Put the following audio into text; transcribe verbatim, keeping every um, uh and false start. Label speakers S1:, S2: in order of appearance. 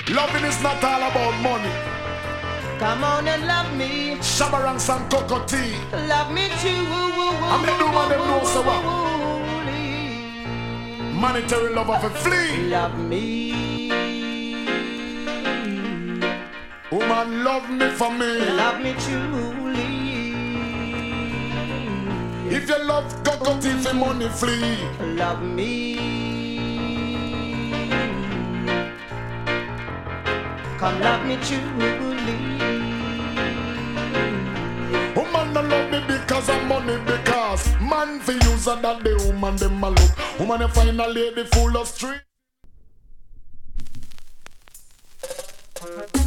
S1: Loving is not all about money.
S2: Come on and love me.
S1: Shabarangs and cocoa tea.
S2: Love me too.
S1: I'm the woman them know so what. Monetary love of a flea.
S2: Love me.
S1: Woman love me for me.
S2: Love me truly.
S1: If you love cocoa tea for money flee.
S2: Love me. Come love me truly.
S1: Woman don't love me because of money, because man for use that the woman them a look. Woman you find a lady full of street.